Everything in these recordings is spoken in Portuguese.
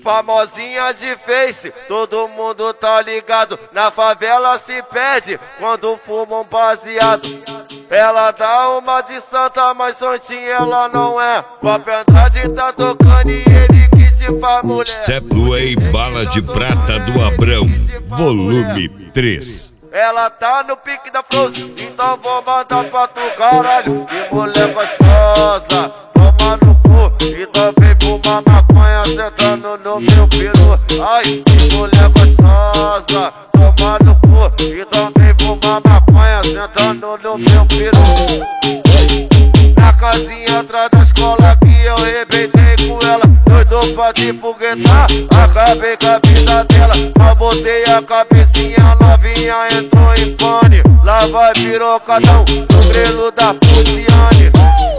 Famosinha de Face, todo mundo tá ligado. Na favela se perde quando fuma um baseado. Ela dá uma de santa, mas santinha ela não é. Pop Andrade tá tocando e ele que te faz mulher. Stepway Bala de Prata do Abrão, volume 3. Ela tá no pique da Frozen, então vou mandar pra tu, caralho. Que mulher gostosa, toma no cu. Então vem fumar maconha sentando no meu peru. Ai, que mulher gostosa, toma no cu. Então vem fumar maconha sentando no meu peru. Na casinha atrás da escola que eu rebentei com ela. Doido pra te foguetar, acabei com a vida dela. Mas botei a cabecinha novinha, entrou em pane. Lá vai pirocadão, no grelo da Putiane.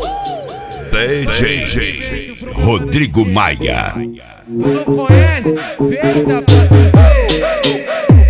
DJ Rodrigo Maia. Tu não conhece? Feita pra tu ver.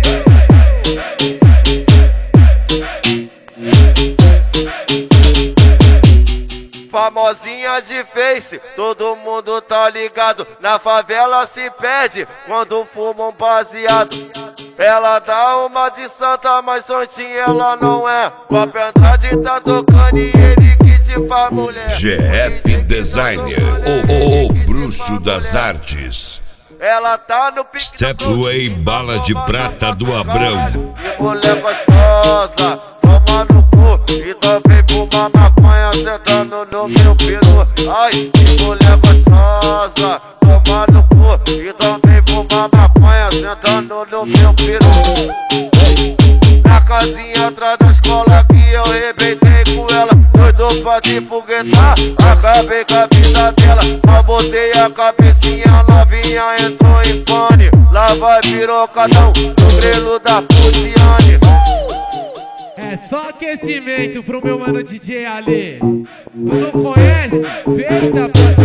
Famosinha de Face, todo mundo tá ligado. Na favela se perde quando fuma um baseado. Ela dá uma de santa, mas santinha ela não é. Pop Andrade tá tocando e ele que te faz mulher. GF Designer, o bruxo das artes. Ela tá no pique. Stepway Bala de Prata do Abrão. Que mulher gostosa, toma no cu. E também fuma maconha sentando no meu peru. Ai, que mulher gostosa, toma no cu. E também fuma maconha sentando no meu peru. Na casinha atrás da escola que eu rebentei com ela. Doido pra te foguetar, acabei com a vida dela. Mas botei a cabecinha novinha, entrou em pane. Lá vai pirocadão, no grelo da Putiane. É só aquecimento pro meu mano DJ Ali. Tu não conhece? Feita pra